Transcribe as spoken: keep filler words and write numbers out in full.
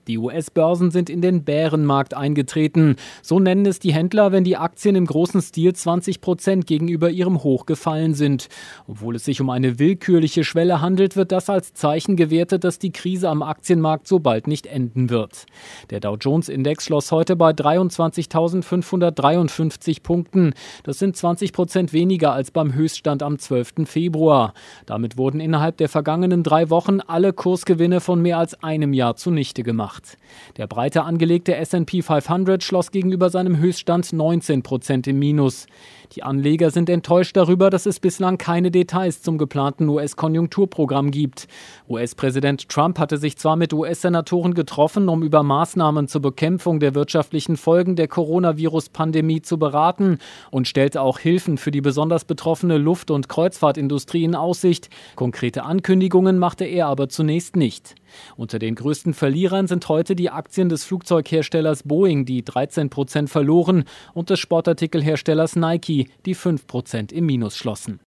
Die U S-Börsen sind in den Bärenmarkt eingetreten. So nennen es die Händler, wenn die Aktien im großen Stil zwanzig Prozent gegenüber ihrem Hoch gefallen sind. Obwohl es sich um eine willkürliche Schwelle handelt, wird das als Zeichen gewertet, dass die Krise am Aktienmarkt so bald nicht enden wird. Der Dow-Jones-Index schloss heute bei dreiundzwanzigtausendfünfhundertdreiundfünfzig Punkten. Das sind zwanzig Prozent weniger als beim Höchststand am zwölften Februar. Damit wurden innerhalb der vergangenen drei Wochen alle Kursgewinne von mehr als einem Jahr zunichte gemacht. Der breiter angelegte S and P fünfhundert schloss gegenüber seinem Höchststand neunzehn Prozent im Minus. Die Anleger sind enttäuscht darüber, dass es bislang keine Details zum geplanten U S-Konjunkturprogramm gibt. U S-Präsident Trump hatte sich zwar mit U S-Senatoren getroffen, um über Maßnahmen zur Bekämpfung der wirtschaftlichen Folgen der Coronavirus-Pandemie zu beraten und stellte auch Hilfen für die besonders betroffene Luft- und Kreuzfahrtindustrie in Aussicht. Konkrete Ankündigungen machte er aber zunächst nicht. Unter den größten Verlierern sind heute die Aktien des Flugzeugherstellers Boeing, die dreizehn Prozent verloren, und des Sportartikelherstellers Nike, die fünf Prozent im Minus schlossen.